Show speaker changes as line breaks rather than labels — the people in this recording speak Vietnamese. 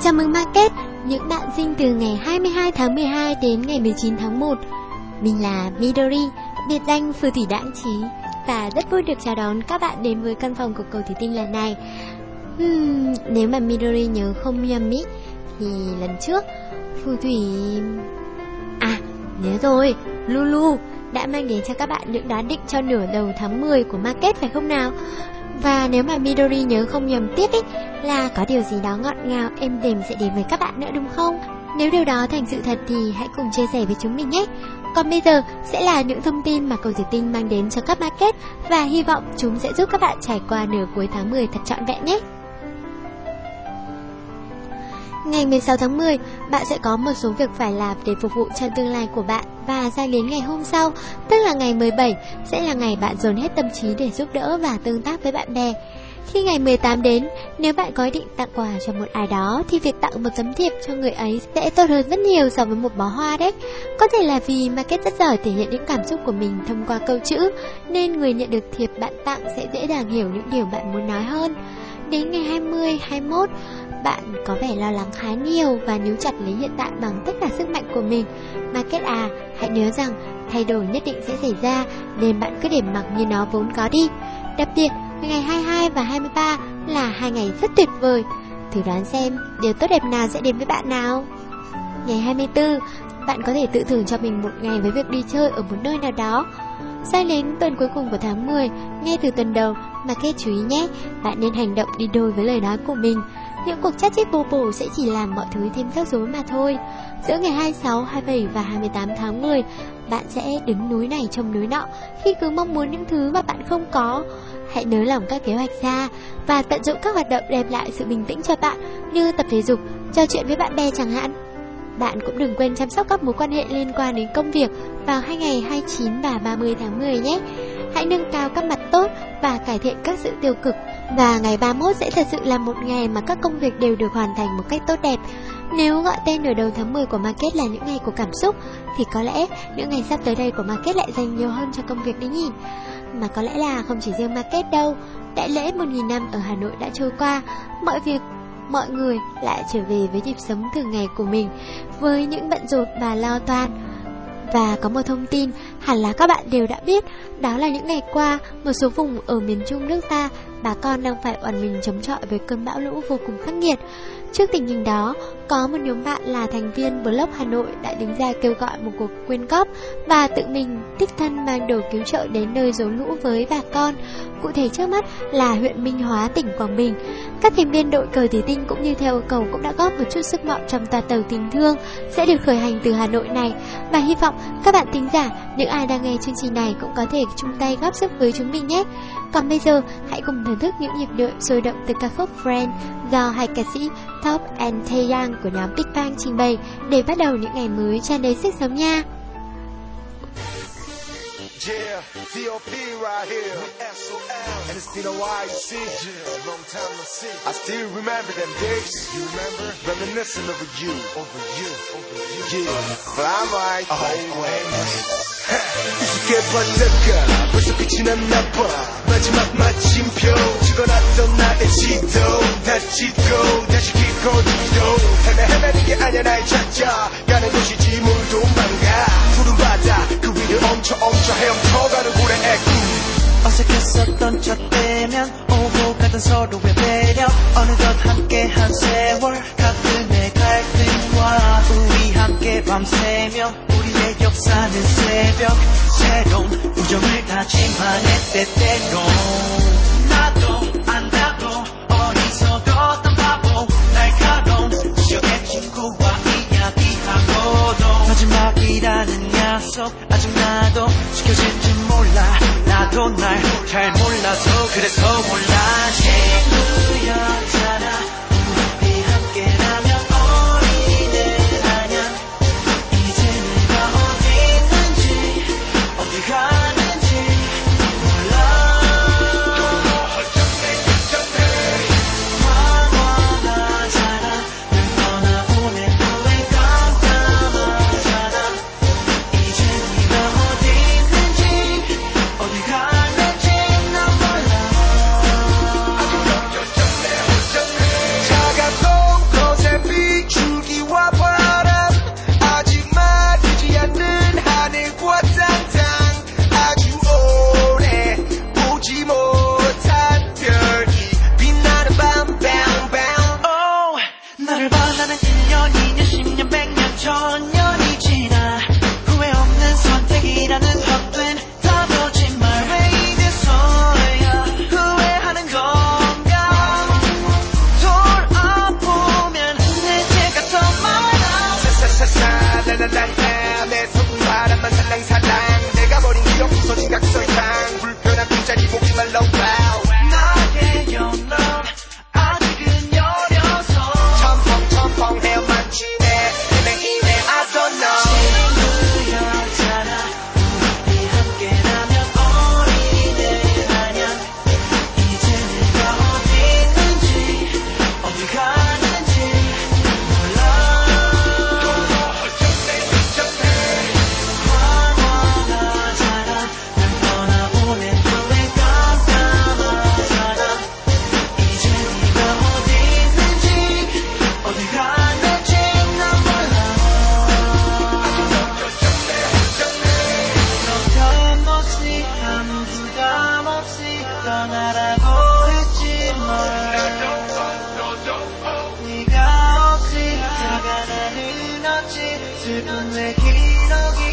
Chào mừng Market, những bạn sinh từ ngày 22 tháng 12 đến ngày 19 tháng 1. Mình là Midori, biệt danh Phù Thủy Đãng Trí, và rất vui được chào đón các bạn đến với căn phòng của cầu thủy tinh lần này. Nếu mà Midori nhớ không nhầm ý, thì lần trước Phù Thủy... nhớ rồi, Lulu đã mang đến cho các bạn những đoán định cho nửa đầu tháng 10 của Market phải không nào? Và nếu mà Midori nhớ không nhầm tiếp ý, là có điều gì đó ngọt ngào êm đềm sẽ đến với các bạn nữa đúng không? Nếu điều đó thành sự thật thì hãy cùng chia sẻ với chúng mình nhé. Còn bây giờ sẽ là những thông tin mà cầu thủy tinh mang đến cho các Market, và hy vọng chúng sẽ giúp các bạn trải qua nửa cuối tháng 10 thật trọn vẹn nhé. Ngày 16 tháng 10, bạn sẽ có một số việc phải làm để phục vụ cho tương lai của bạn, và sang đến ngày hôm sau, tức là ngày 17, sẽ là ngày bạn dồn hết tâm trí để giúp đỡ và tương tác với bạn bè. Khi ngày 18 đến, nếu bạn có ý định tặng quà cho một ai đó thì việc tặng một tấm thiệp cho người ấy sẽ tốt hơn rất nhiều so với một bó hoa đấy. Có thể là vì Market rất giỏi thể hiện những cảm xúc của mình thông qua câu chữ, nên người nhận được thiệp bạn tặng sẽ dễ dàng hiểu những điều bạn muốn nói hơn. Đến ngày 20, 21, bạn có vẻ lo lắng khá nhiều và níu chặt lấy hiện tại bằng tất cả sức mạnh của mình. Market hãy nhớ rằng thay đổi nhất định sẽ xảy ra, nên bạn cứ để mặc như nó vốn có đi. Đặc biệt, ngày 22 và 23 là hai ngày rất tuyệt vời. Thử đoán xem điều tốt đẹp nào sẽ đến với bạn nào. Ngày 24, bạn có thể tự thưởng cho mình một ngày với việc đi chơi ở một nơi nào đó. Sang đến tuần cuối cùng của tháng 10, ngay từ tuần đầu, Market chú ý nhé, bạn nên hành động đi đôi với lời nói của mình. Những cuộc chat chít vô bổ sẽ chỉ làm mọi thứ thêm rắc rối mà thôi. Giữa ngày 26, 27 và 28 tháng 10, bạn sẽ đứng núi này trông núi nọ khi cứ mong muốn những thứ mà bạn không có. Hãy nới lỏng các kế hoạch ra và tận dụng các hoạt động đem lại sự bình tĩnh cho bạn, như tập thể dục, trò chuyện với bạn bè chẳng hạn. Bạn cũng đừng quên chăm sóc các mối quan hệ liên quan đến công việc vào hai ngày 29 và 30 tháng 10 nhé. Hãy nâng cao các mặt tốt và cải thiện các sự tiêu cực. Và ngày 31 sẽ thật sự là một ngày mà các công việc đều được hoàn thành một cách tốt đẹp. Nếu gọi tên nửa đầu tháng 10 của Market là những ngày của cảm xúc, thì có lẽ những ngày sắp tới đây của Market lại dành nhiều hơn cho công việc đấy nhỉ. Mà có lẽ là không chỉ riêng Market đâu. Đại lễ 1000 năm ở Hà Nội đã trôi qua, mọi người lại trở về với nhịp sống thường ngày của mình, với những bận rộn và lo toan. Và có một thông tin hẳn là các bạn đều đã biết, đó là những ngày qua, một số vùng ở miền Trung nước ta, bà con đang phải oằn mình chống chọi với cơn bão lũ vô cùng khắc nghiệt. Trước tình hình đó, có một nhóm bạn là thành viên Blog Hà Nội đã đứng ra kêu gọi một cuộc quyên góp và tự mình đích thân mang đồ cứu trợ đến nơi rốn lũ với bà con. Cụ thể trước mắt là huyện Minh Hóa, tỉnh Quảng Bình. Các thành viên đội cờ thủy tinh cũng như theo yêu cầu cũng đã góp một chút sức mọn trong toa tàu tình thương sẽ được khởi hành từ Hà Nội này, và hy vọng các bạn thính giả, những ai đang nghe chương trình này cũng có thể chung tay góp sức với chúng mình nhé. Còn bây giờ, hãy cùng thưởng thức những nhịp điệu sôi động từ ca khúc Friend do hai ca sĩ Top and Taeyang của nhóm Big Bang trình bày để bắt đầu những ngày mới tràn đầy sức sống nha.
Yeah, D.O.P. right here. And it's been a while, you see. Yeah, long time no see. I still remember them days. You remember? Reminiscing over you. Yeah, but I'm right. 이렇게 버텨가 벌써 끝이 났나 봐. 마지막 마침표 찍어놨던 나의 지도 다 찢고 다시 기꺼지도 헤매는 게 아니야 날 찾아 가는 곳이지 뭘 도망가 푸른 바다 그 위를 엉쳐 헤엄쳐가는 고래의 꿈.
어색했었던 첫 대면 오고 가던 서로의 배려 어느덧 함께한 세월 가끔의 갈등과 우리 함께 밤새며 우리의 역사는 새벽 새로운 우정을 다짐하네 때때로 나도 안다고 어디서도 어떤 바보 날카로운 지역의 친구와 이야기하고도 마지막이라는 약속 아직 나도 지켜질지 몰라 나도 날 잘 몰라서 그래서 몰라 친구였잖아 우리 함께라면 어린애 아냐 이제 내가 어디 있는지 어디 가는지 몰라 황홀하잖아 늘 떠나보낸 후에 깜깜하잖아 이제 네가 어디 있는지 어디 가는지 난 몰라 천년이 지나 후회 없는 선택이라는 헛된 답오지 말 왜 이제서야 후회하는 건가 돌아보면 내제가 더 많아
사사사사 라라라라 내 속은 바람만 살랑살랑 내가 버린 기억 부서진 각설탕 불편한 빈자리 보기만 low
나의 연락 아직은 여려서
첨벙첨벙 헤엄만 치네 애매이네 I don't know
친구였잖아 우리 함께라면 어린애 마냥 이제 내가 어디 있는지 어디 가는지 몰라 환원하잖아 널 떠나보낸 후에 깜깜하잖아 이제 네가 어디 있는지 어디 가는지 난 몰라 너 변없이 아무 부담 없이 떠나라고 했지만 네가 없이 다가가는 어찌 슬픈 내 기록이